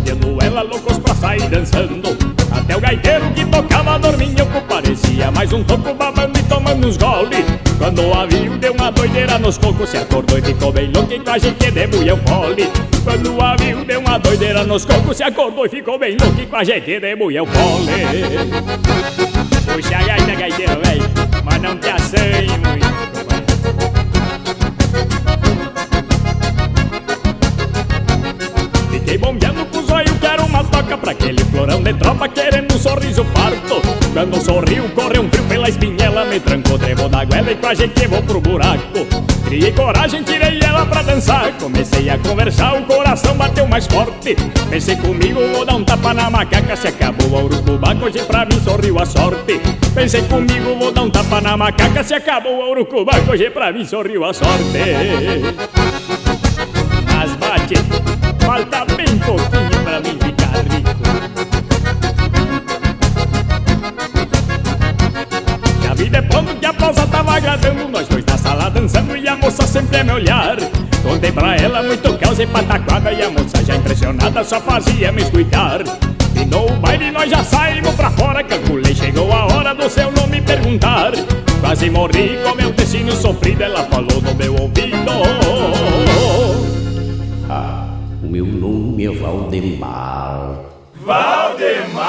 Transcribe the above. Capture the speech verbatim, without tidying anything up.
rodeando ela, loucos pra sair dançando. Até o gaiteiro que tocava dorminhoco parecia mais um toco babando e tomando uns gole. Quando a viu deu uma doideira nos cocos, se acordou e ficou bem louco e com a gente debulhou pole. Quando a viu deu uma doideira nos cocos, se acordou e ficou bem louco e com a gente debulhou pole. Puxa a gaita, gaiteiro, velho, mas não te assanhe muito. Fiquei bombeando com os olhos que era uma toca pra aquele florão de tropa querendo um sorriso farto. Quando sorriu, correu um frio pela espinhela, me trancou, trevou da goela e com a gente vou pro buraco. Criei coragem, tirei ela pra dançar, comecei a conversar, o coração bateu mais forte. Pensei comigo, vou dar um tapa na macaca, se acabou a urucubaca, hoje pra mim sorriu a sorte. Pensei comigo, vou dar um tapa na macaca, se acabou a urucubaca, hoje pra mim sorriu a sorte. Mas bate, falta bem pouquinho pra mim ficar rico. Já vi de pronto que a pausa tava agradando, nós dois na sala dançando e a moça sempre a me olhar. Contei pra ela muito causa e pataquada e a moça já impressionada só fazia me escutar. Finou o baile e nós já saímos pra fora, calculei, chegou a hora do seu nome perguntar. Quase morri com meu destino sofrido, ela falou no meu ouvido. Ah, o meu nome é Valdemar. Valdemar!